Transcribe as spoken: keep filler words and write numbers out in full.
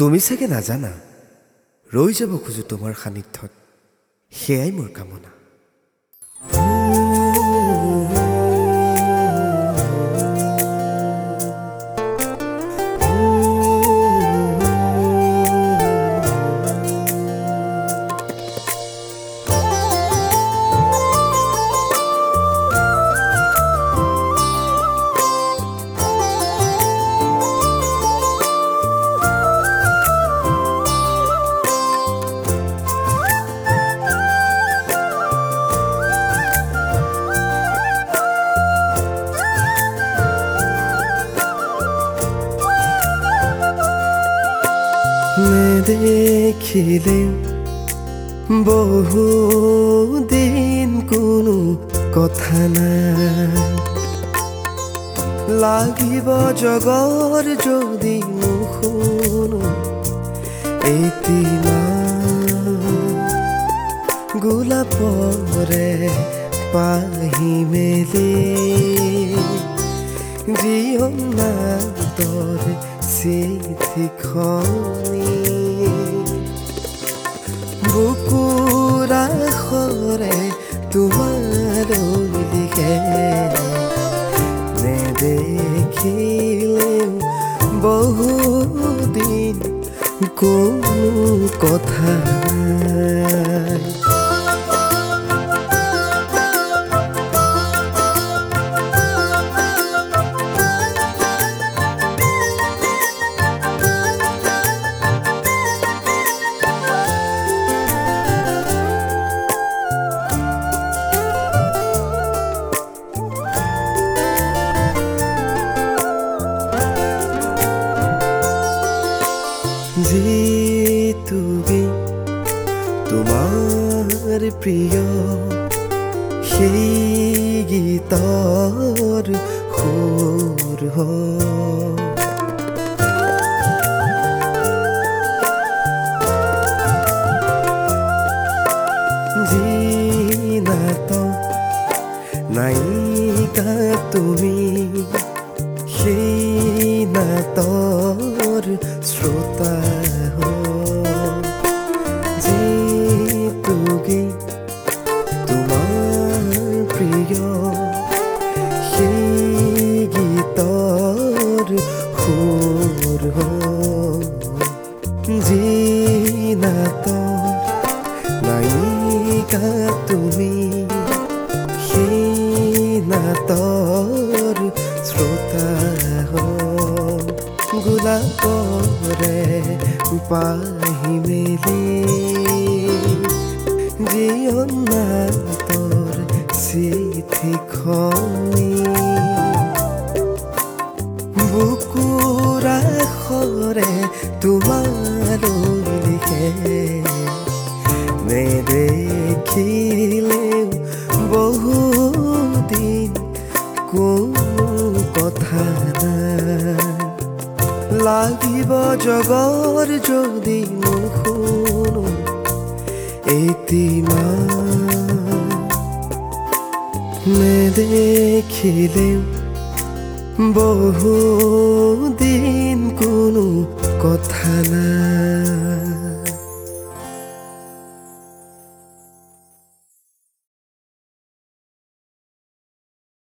তুমি চাগে নাজানা ৰৈ যাব খোজো তোমাৰ সান্নিধ্যত সেয়াই মোৰ কামনা নেদেখিলে বহু দিন কোনো কথা নাই লাগিব জগৰ যদি নুশুনো এতিমা গোলাপৰে পাহি মেলি জীৱনৰ চিঠিখনি বুকুৰ আখৰে তোমালৈ লিখে নেদেখিলেও বহুদিন কোনো কথা নাই যিটো তোমাৰ প্ৰিয় সেই গীতৰ সুৰ যি নাটক নায়িকা তুমি সেই নাটৰ শ্ৰোতা যিটো গীত তোমাৰ প্ৰিয় সেই গীতৰ সুৰ যি নাটৰ নায়িকা তুমি সেই নাটৰ শ্ৰোতা গোলাপৰে পাহি মেলি জীৱনৰ চিঠিখনি বুকুৰ আখৰে তোমালৈ লিখে নেদেখিলেও বহুদিন কোনো কথা নাই লাগিব জগৰ যদি নুশুনো এতিমা নেদেখিলেও বহুদিন কোনো কথা নাই